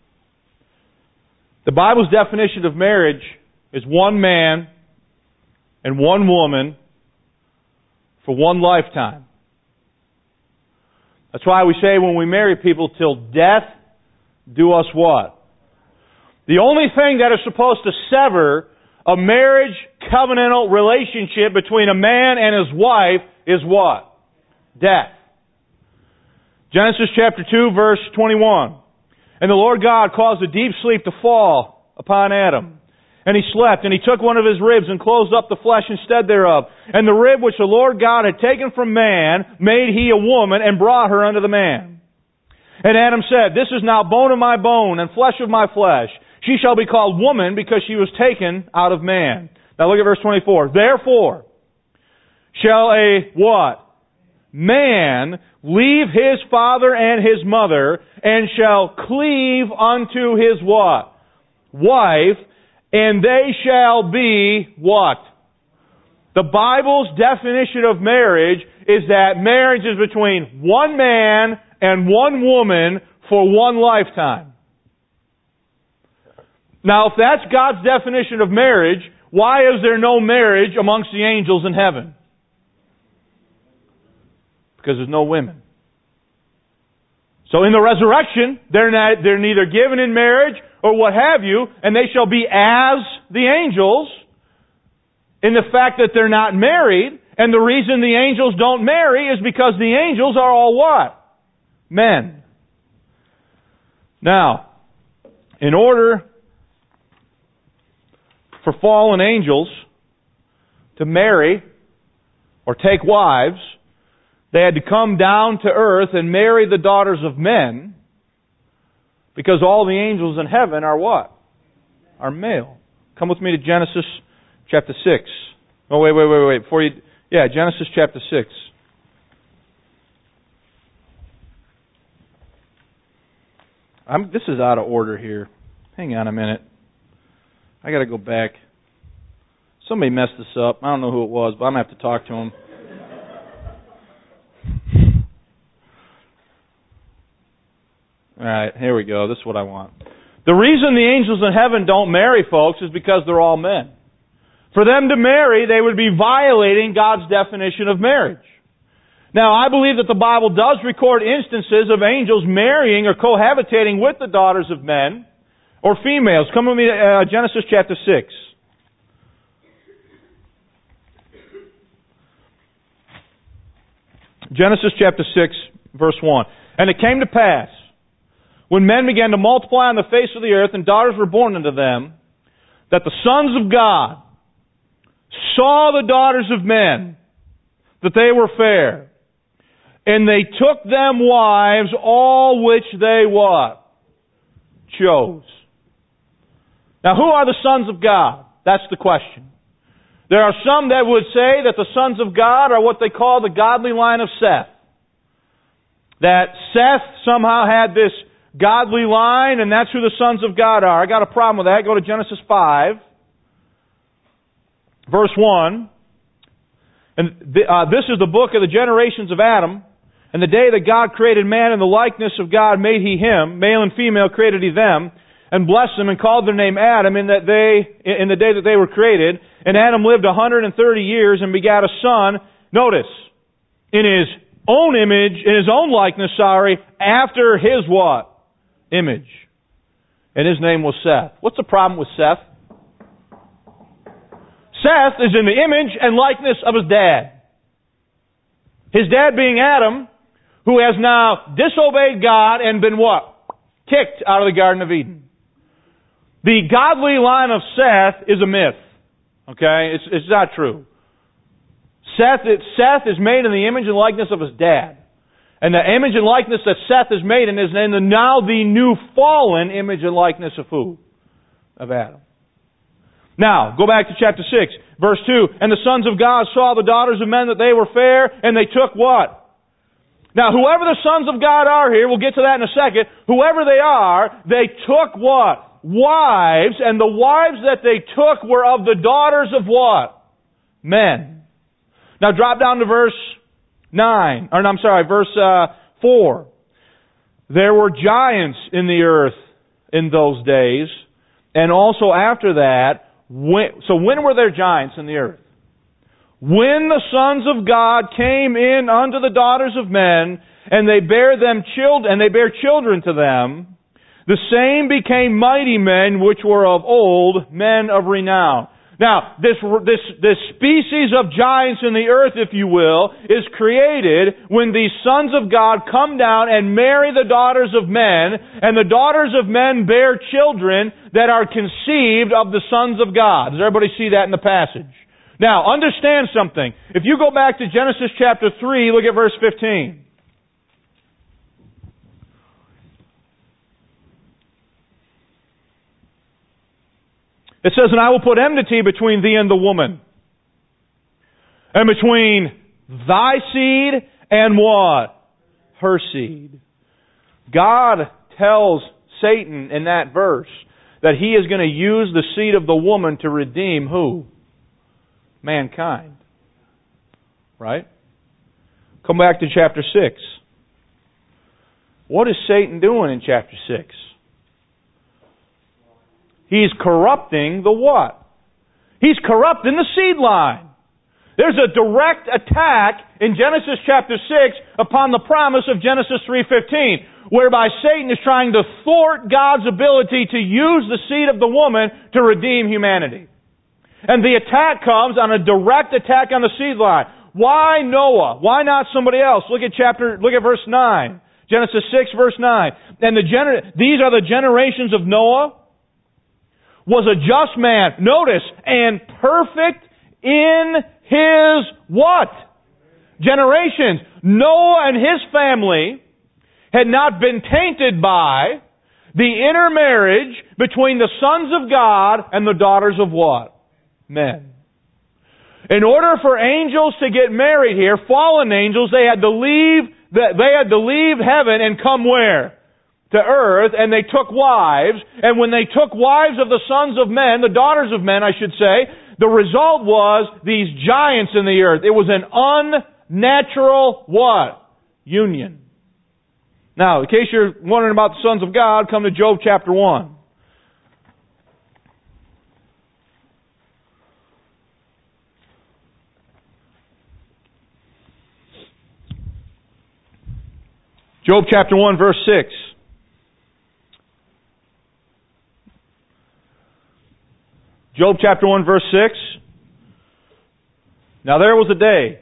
The Bible's definition of marriage is one man and one woman for one lifetime. That's why we say when we marry people, till death do us what? The only thing that is supposed to sever a marriage covenantal relationship between a man and his wife is what? Death. Genesis chapter two, verse twenty-one. And the Lord God caused a deep sleep to fall upon Adam. And he slept, and he took one of his ribs and closed up the flesh instead thereof. And the rib which the Lord God had taken from man made he a woman and brought her unto the man. And Adam said, This is now bone of my bone and flesh of my flesh. She shall be called woman because she was taken out of man. Now look at verse twenty-four. Therefore shall a what? Man leave his father and his mother, and shall cleave unto his what? Wife, and they shall be what? The Bible's definition of marriage is that marriage is between one man and one woman for one lifetime. Now, if that's God's definition of marriage, why is there no marriage amongst the angels in heaven? Because there's no women. So in the resurrection, they're not, they're neither given in marriage or what have you, and they shall be as the angels in the fact that they're not married, and the reason the angels don't marry is because the angels are all what? Men. Now, in order for fallen angels to marry or take wives, they had to come down to earth and marry the daughters of men, because all the angels in heaven are what? Are male. Come with me to Genesis chapter six. Oh, wait, wait, wait, wait. Before you, yeah, Genesis chapter six. I'm, this is out of order here. Hang on a minute. I got to go back. Somebody messed this up. I don't know who it was, but I'm going to have to talk to him. All right, here we go. This is what I want. The reason the angels in heaven don't marry, folks, is because they're all men. For them to marry, they would be violating God's definition of marriage. Now, I believe that the Bible does record instances of angels marrying or cohabitating with the daughters of men or females. Come with me to uh, Genesis chapter six. Genesis chapter six, verse one. And it came to pass, when men began to multiply on the face of the earth and daughters were born unto them, that the sons of God saw the daughters of men, that they were fair, and they took them wives, all which they what? Chose. Now, who are the sons of God? That's the question. There are some that would say that the sons of God are what they call the godly line of Seth. That Seth somehow had this godly line, and that's who the sons of God are. I got a problem with that. Go to Genesis five, verse one. And th- uh, this is the book of the generations of Adam. And the day that God created man in the likeness of God made he him, male and female created he them, and blessed them and called their name Adam in that they in the day that they were created. And Adam lived a hundred and thirty years and begat a son. Notice, in his own image, in his own likeness, sorry, after his what? Image. And his name was Seth. What's the problem with Seth? Seth is in the image and likeness of his dad. His dad being Adam, who has now disobeyed God and been what? Kicked out of the Garden of Eden. The godly line of Seth is a myth. Okay? It's, it's not true. Seth, it, Seth is made in the image and likeness of his dad. And the image and likeness that Seth is made in is in the, now the new fallen image and likeness of who? Of Adam. Now, go back to chapter six, verse two. And the sons of God saw the daughters of men that they were fair, and they took what? Now, whoever the sons of God are here, we'll get to that in a second, whoever they are, they took what? Wives, and the wives that they took were of the daughters of what? Men. Now, drop down to verse nine, or no, I'm sorry, verse uh, four. There were giants in the earth in those days, and also after that. When, so when were there giants in the earth? When the sons of God came in unto the daughters of men, and they bare them children, and they bare children to them, the same became mighty men which were of old, men of renown. Now, this, this, this species of giants in the earth, if you will, is created when these sons of God come down and marry the daughters of men, and the daughters of men bear children that are conceived of the sons of God. Does everybody see that in the passage? Now, understand something. If you go back to Genesis chapter three, look at verse fifteen. It says, and I will put enmity between thee and the woman, and between thy seed and what? Her seed. God tells Satan in that verse that he is going to use the seed of the woman to redeem who? Mankind. Right? Come back to chapter six. What is Satan doing in chapter six? He's corrupting the what? He's corrupting the seed line. There's a direct attack in Genesis chapter six upon the promise of Genesis three fifteen, whereby Satan is trying to thwart God's ability to use the seed of the woman to redeem humanity. And the attack comes on a direct attack on the seed line. Why Noah? Why not somebody else? Look at chapter, look at verse nine. Genesis six verse nine. And the gener- these are the generations of Noah. Was a just man, notice, and perfect in his what? Generations. Noah and his family had not been tainted by the intermarriage between the sons of God and the daughters of what? Men. In order for angels to get married here, fallen angels, they had to leave the, they had to leave heaven and come where? to earth, and they took wives, and when they took wives of the sons of men, the daughters of men, I should say, the result was these giants in the earth. It was an unnatural what? Union. Now, in case you're wondering about the sons of God, come to Job chapter one. Job chapter one, verse six. Job chapter one, verse six. Now there was a day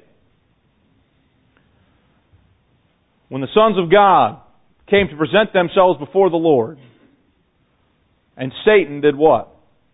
when the sons of God came to present themselves before the Lord. And Satan did what?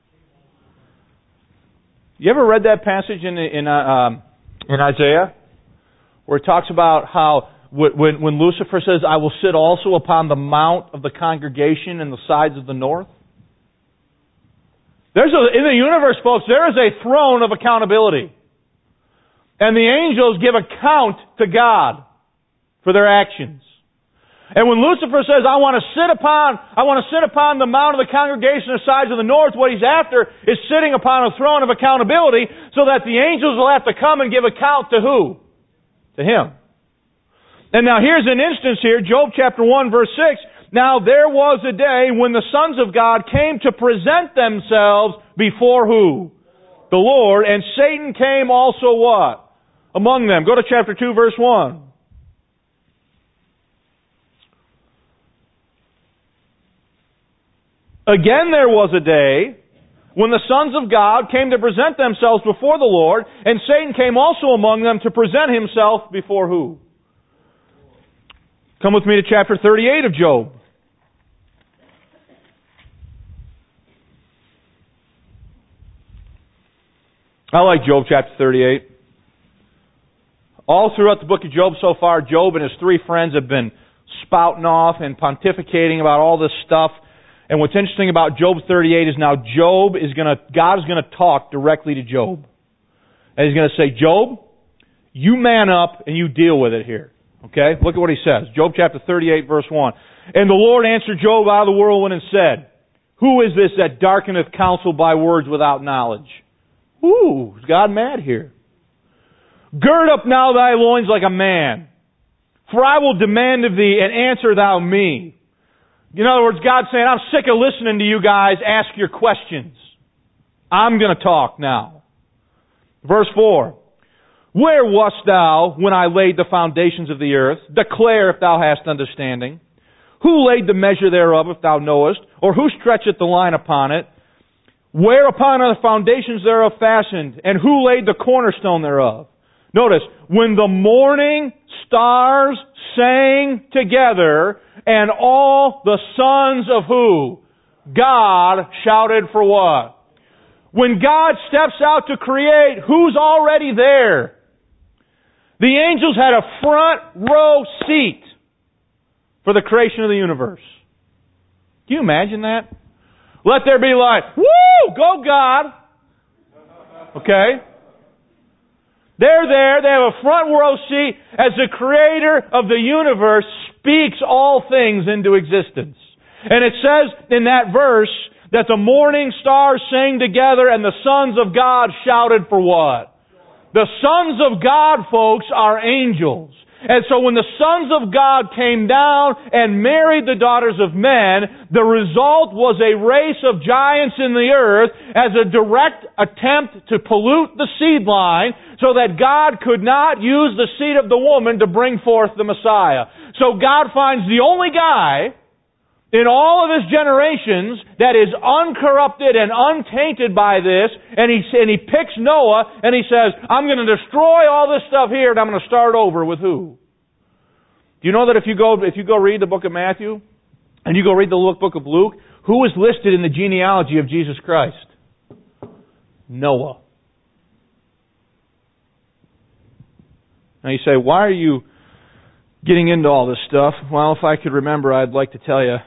You ever read that passage in in, uh, um, in Isaiah? Where it talks about how when, when Lucifer says, I will sit also upon the mount of the congregation in the sides of the north? There's a, in the universe, folks, there is a throne of accountability. And the angels give account to God for their actions. And when Lucifer says, I want to sit upon, I want to sit upon the mount of the congregation in the sides of the north, what he's after is sitting upon a throne of accountability so that the angels will have to come and give account to who? To him. And now here's an instance here, Job chapter one, verse six. Now there was a day when the sons of God came to present themselves before who? The Lord. And Satan came also what? Among them. Go to chapter two, verse one. Again there was a day when the sons of God came to present themselves before the Lord, and Satan came also among them to present himself before who? Come with me to chapter thirty-eight of Job. I like Job chapter thirty-eight. All throughout the book of Job so far, Job and his three friends have been spouting off and pontificating about all this stuff. And what's interesting about Job thirty-eight is now Job is going to, God is going to talk directly to Job. And He's going to say, Job, you man up and you deal with it here. Okay? Look at what he says. Job chapter thirty-eight, verse one. And the Lord answered Job out of the whirlwind and said, who is this that darkeneth counsel by words without knowledge? Ooh, is God mad here? Gird up now thy loins like a man, for I will demand of thee, and answer thou me. In other words, God's saying, I'm sick of listening to you guys ask your questions. I'm going to talk now. Verse four. Where wast thou when I laid the foundations of the earth? Declare if thou hast understanding. Who laid the measure thereof, if thou knowest? Or who stretcheth the line upon it? Whereupon are the foundations thereof fastened? And who laid the cornerstone thereof? Notice, when the morning stars sang together, and all the sons of who? God shouted for what? When God steps out to create, who's already there? The angels had a front row seat for the creation of the universe. Can you imagine that? Let there be light. Woo! Go God! Okay? They're there. They have a front row seat as the creator of the universe speaks all things into existence. And it says in that verse that the morning stars sang together and the sons of God shouted for what? The sons of God, folks, are angels. And so when the sons of God came down and married the daughters of men, the result was a race of giants in the earth as a direct attempt to pollute the seed line so that God could not use the seed of the woman to bring forth the Messiah. So God finds the only guy in all of his generations that is uncorrupted and untainted by this, and he, and he picks Noah, and he says, I'm going to destroy all this stuff here, and I'm going to start over with who? Do you know that if you go if you go read the book of Matthew, and you go read the book of Luke, who is listed in the genealogy of Jesus Christ? Noah. Now you say, why are you getting into all this stuff? Well, if I could remember, I'd like to tell you.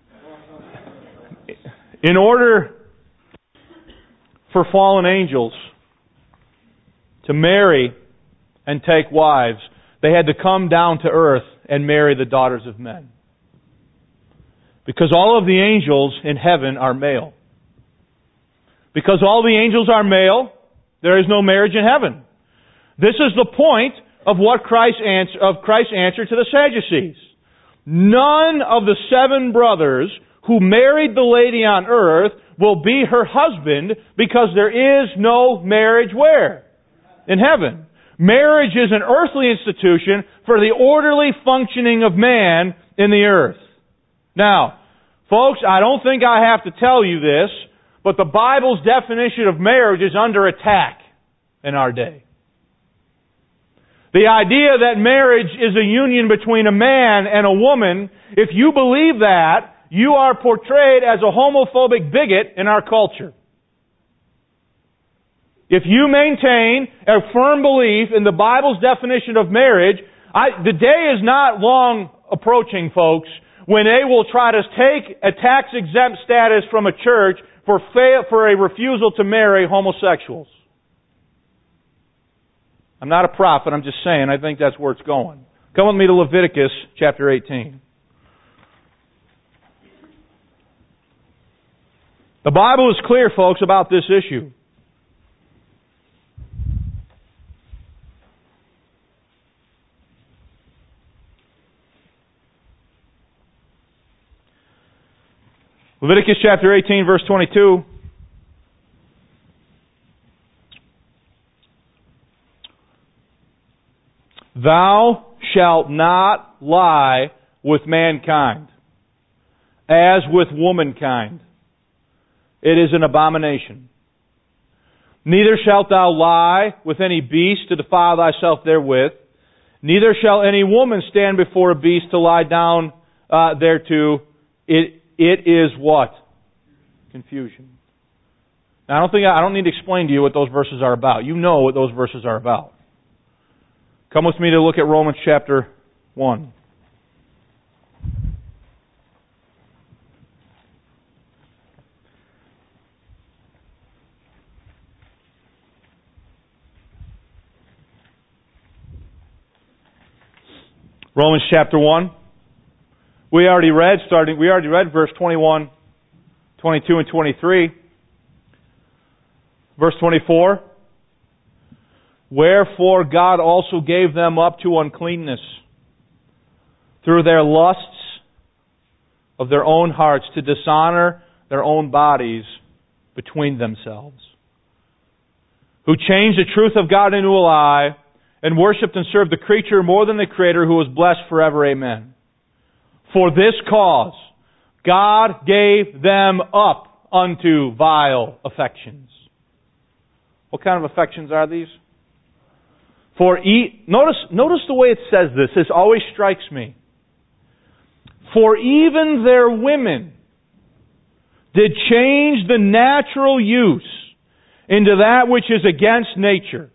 In order for fallen angels to marry and take wives, they had to come down to earth and marry the daughters of men. Because all of the angels in heaven are male. Because all the angels are male, there is no marriage in heaven. This is the point of what Christ answer, of Christ's answer to the Sadducees. None of the seven brothers who married the lady on earth will be her husband, because there is no marriage where? In heaven. Marriage is an earthly institution for the orderly functioning of man in the earth. Now, folks, I don't think I have to tell you this, but the Bible's definition of marriage is under attack in our day. The idea that marriage is a union between a man and a woman, if you believe that, you are portrayed as a homophobic bigot in our culture. If you maintain a firm belief in the Bible's definition of marriage, I, the day is not long approaching, folks, when they will try to take a tax-exempt status from a church for, fail, for a refusal to marry homosexuals. I'm not a prophet, I'm just saying, I think that's where it's going. Come with me to Leviticus chapter eighteen. The Bible is clear, folks, about this issue. Leviticus chapter eighteen, verse twenty-two. Thou shalt not lie with mankind, as with womankind. It is an abomination. Neither shalt thou lie with any beast to defile thyself therewith. Neither shall any woman stand before a beast to lie down uh, thereto. It it is what? Confusion. Now, I don't think I don't need to explain to you what those verses are about. You know what those verses are about. Come with me to look at Romans chapter one. Romans chapter one. We already read starting we already read verse twenty-one, twenty-two and twenty-three. Verse twenty-four. Wherefore God also gave them up to uncleanness through their lusts of their own hearts, to dishonor their own bodies between themselves, who changed the truth of God into a lie, and worshipped and served the creature more than the Creator, who is blessed forever. Amen. For this cause God gave them up unto vile affections. What kind of affections are these? For e- notice, notice the way it says this. This always strikes me. For even their women did change the natural use into that which is against nature.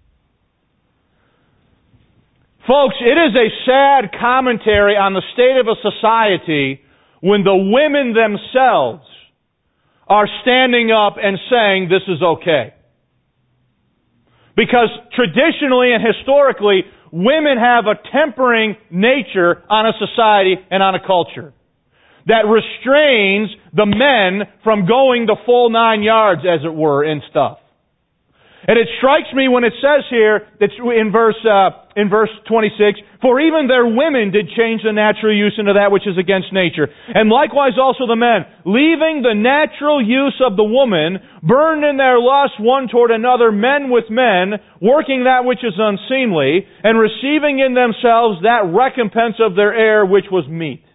Folks, it is a sad commentary on the state of a society when the women themselves are standing up and saying this is okay. Because traditionally and historically, women have a tempering nature on a society and on a culture that restrains the men from going the full nine yards, as it were, in stuff. And it strikes me when it says here, it's in verse uh, in verse twenty-six, for even their women did change the natural use into that which is against nature. And likewise also the men, leaving the natural use of the woman, burned in their lust one toward another, men with men, working that which is unseemly, and receiving in themselves that recompense of their error which was meet.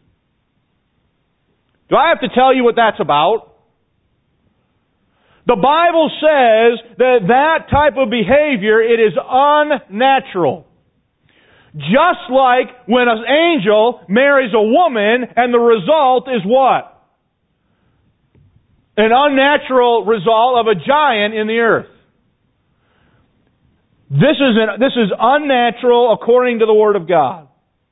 Do I have to tell you what that's about? The Bible says that that type of behavior, it is unnatural. Just like when an angel marries a woman and the result is what? An unnatural result of a giant in the earth. This is, an, this is unnatural according to the Word of God.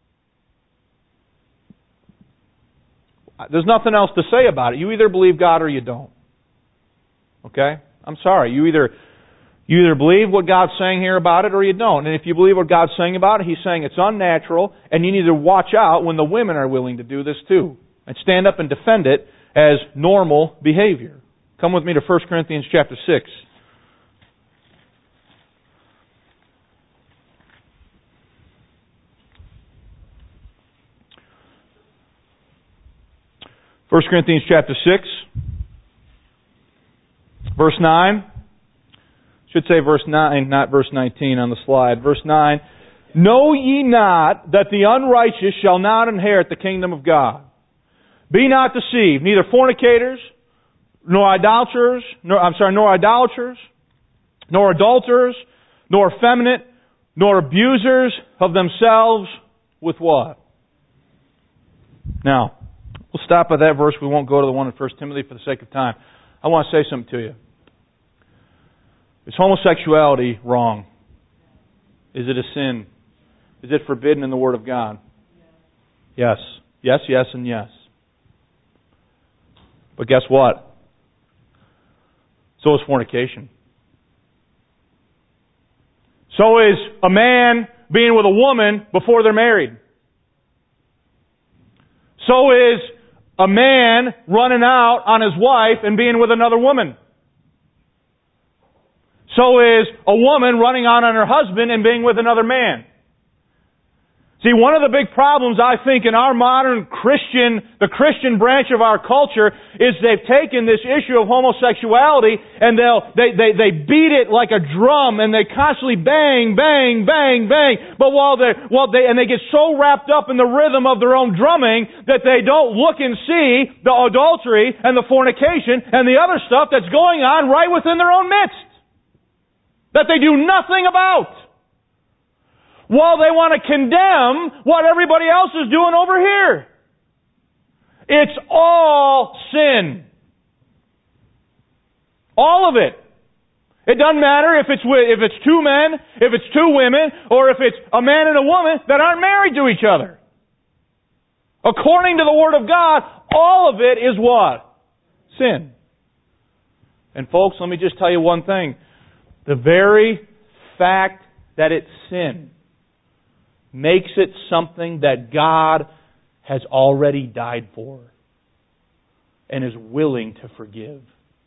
There's nothing else to say about it. You either believe God or you don't. Okay? I'm sorry. You either you either believe what God's saying here about it or you don't. And if you believe what God's saying about it, He's saying it's unnatural, and you need to watch out when the women are willing to do this too. and stand up and defend it as normal behavior. Come with me to First Corinthians chapter six. First Corinthians chapter six, verse nine. Should say verse nine, not verse nineteen on the slide. Verse nine. Know ye not that the unrighteous shall not inherit the kingdom of God? Be not deceived, neither fornicators, nor idolaters, nor, I'm sorry, nor idolaters, nor adulterers, nor effeminate, nor abusers of themselves with what? Now, we'll stop at that verse. We won't go to the one in First Timothy for the sake of time. I want to say something to you. Is homosexuality wrong? Is it a sin? Is it forbidden in the Word of God? Yes. Yes, yes, and yes. But guess what? So is fornication. So is a man being with a woman before they're married. So is a man running out on his wife and being with another woman. So is a woman running out on her husband and being with another man. See, one of the big problems, I think, in our modern Christian, the Christian branch of our culture, is they've taken this issue of homosexuality and they'll, they, they, they beat it like a drum and they constantly bang, bang, bang, bang. But while they, while they, and they get so wrapped up in the rhythm of their own drumming that they don't look and see the adultery and the fornication and the other stuff that's going on right within their own midst. That they do nothing about. While they want to condemn what everybody else is doing over here. It's all sin. All of it. It doesn't matter if it's if it's two men, if it's two women, or if it's a man and a woman that aren't married to each other. According to the Word of God, all of it is what? Sin. And folks, let me just tell you one thing. The very fact that it's sin makes it something that God has already died for and is willing to forgive.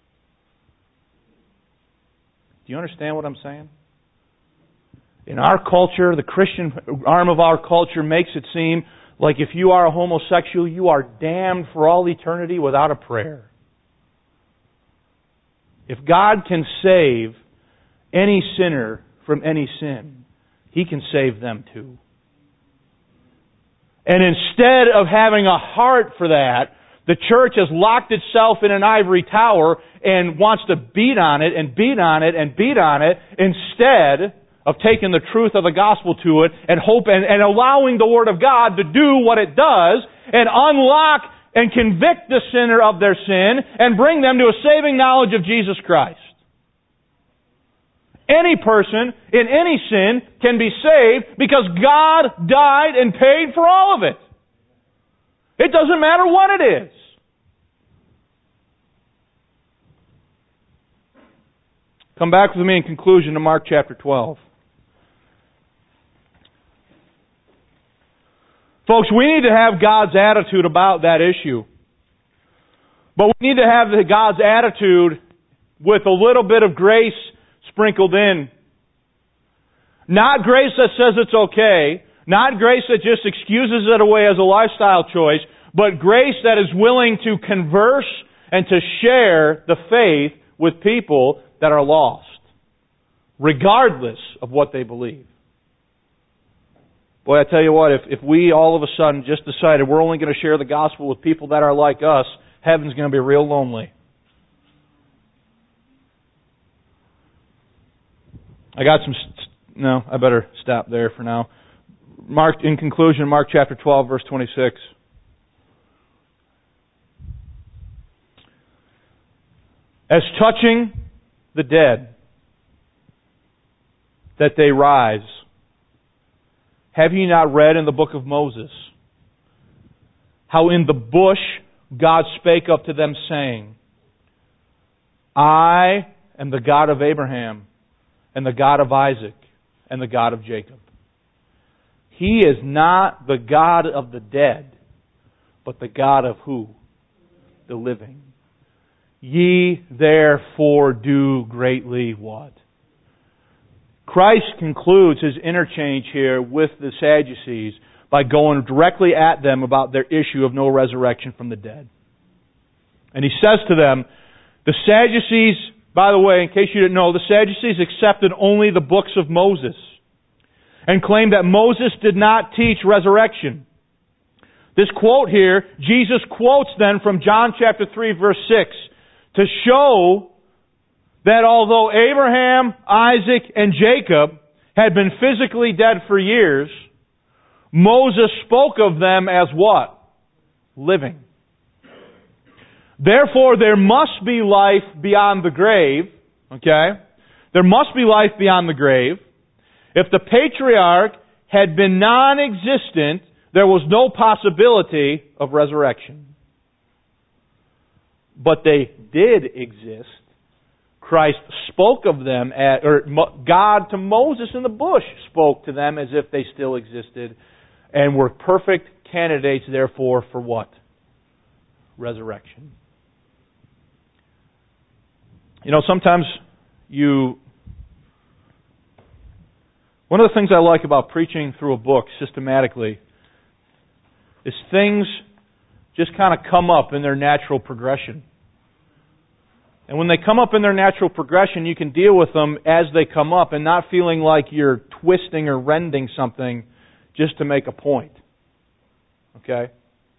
Do you understand what I'm saying? In our culture, the Christian arm of our culture makes it seem like if you are a homosexual, you are damned for all eternity without a prayer. If God can save any sinner from any sin, He can save them too. And instead of having a heart for that, the church has locked itself in an ivory tower and wants to beat on it and beat on it and beat on it instead of taking the truth of the gospel to it and hope and, and allowing the Word of God to do what it does and unlock and convict the sinner of their sin and bring them to a saving knowledge of Jesus Christ. Any person in any sin can be saved because God died and paid for all of it. It doesn't matter what it is. Come back with me in conclusion to Mark chapter twelve. Folks, we need to have God's attitude about that issue. But we need to have God's attitude with a little bit of grace sprinkled in. Not grace that says it's okay, not grace that just excuses it away as a lifestyle choice, but grace that is willing to converse and to share the faith with people that are lost, regardless of what they believe. Boy, I tell you what, if, if we all of a sudden just decided we're only going to share the gospel with people that are like us, heaven's going to be real lonely. I got some... No, I better stop there for now. Mark, in conclusion, Mark chapter twelve, verse twenty-six. As touching the dead, that they rise, have ye not read in the book of Moses, how in the bush God spake up to them, saying, I am the God of Abraham, and the God of Isaac, and the God of Jacob. He is not the God of the dead, but the God of who? The living. Ye therefore do greatly what? Christ concludes His interchange here with the Sadducees by going directly at them about their issue of no resurrection from the dead. And He says to them, the Sadducees, by the way, in case you didn't know, the Sadducees accepted only the books of Moses and claimed that Moses did not teach resurrection. This quote here, Jesus quotes then from John chapter three verse six to show that although Abraham, Isaac, and Jacob had been physically dead for years, Moses spoke of them as what? Living. Therefore, there must be life beyond the grave, okay? There must be life beyond the grave. If the patriarch had been non-existent, there was no possibility of resurrection. But they did exist. Christ spoke of them, at, or God to Moses in the bush spoke to them as if they still existed and were perfect candidates, therefore, for what? Resurrection. You know, sometimes you... One of the things I like about preaching through a book systematically is things just kind of come up in their natural progression. And when they come up in their natural progression, you can deal with them as they come up and not feeling like you're twisting or rending something just to make a point. Okay?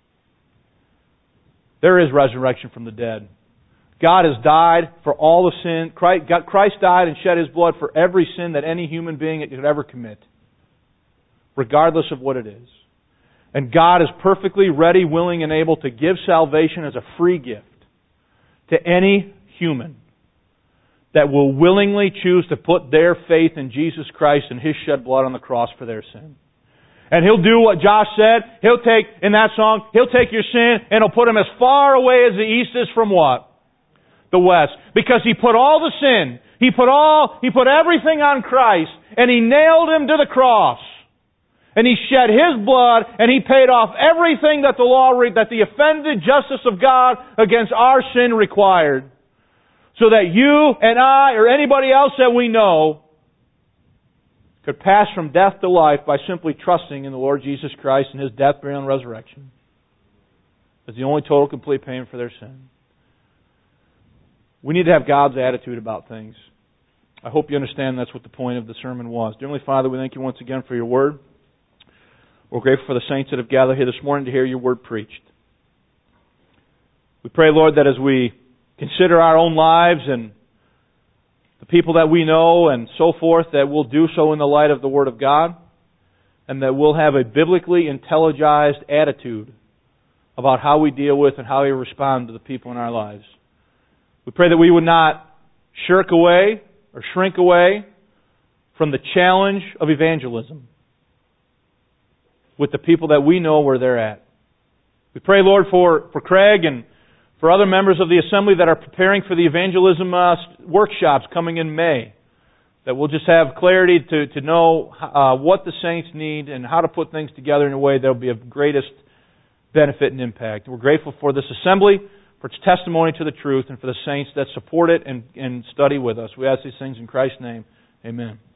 There is resurrection from the dead. God has died for all the sin. Christ died and shed His blood for every sin that any human being could ever commit, regardless of what it is. And God is perfectly ready, willing, and able to give salvation as a free gift to any human that will willingly choose to put their faith in Jesus Christ and His shed blood on the cross for their sin. And He'll do what Josh said. He'll take, in that song, He'll take your sin and He'll put them as far away as the east is from what? The west. Because He put all the sin, He put all, He put everything on Christ, and He nailed Him to the cross. And He shed His blood, and He paid off everything that the law, that the offended justice of God against our sin required. So that you and I, or anybody else that we know, could pass from death to life by simply trusting in the Lord Jesus Christ and His death, burial, and resurrection as the only total, complete payment for their sin. We need to have God's attitude about things. I hope you understand that's what the point of the sermon was. Dear Heavenly Father, we thank You once again for Your Word. We're grateful for the saints that have gathered here this morning to hear Your Word preached. We pray, Lord, that as we consider our own lives and the people that we know and so forth, that we'll do so in the light of the Word of God, and that we'll have a biblically intelligized attitude about how we deal with and how we respond to the people in our lives. We pray that we would not shirk away or shrink away from the challenge of evangelism with the people that we know where they're at. We pray, Lord, for, for Craig and for other members of the assembly that are preparing for the evangelism uh, workshops coming in May, that we'll just have clarity to, to know uh, what the saints need and how to put things together in a way that will be of greatest benefit and impact. We're grateful for this assembly, for its testimony to the truth, and for the saints that support it and, and study with us. We ask these things in Christ's name. Amen.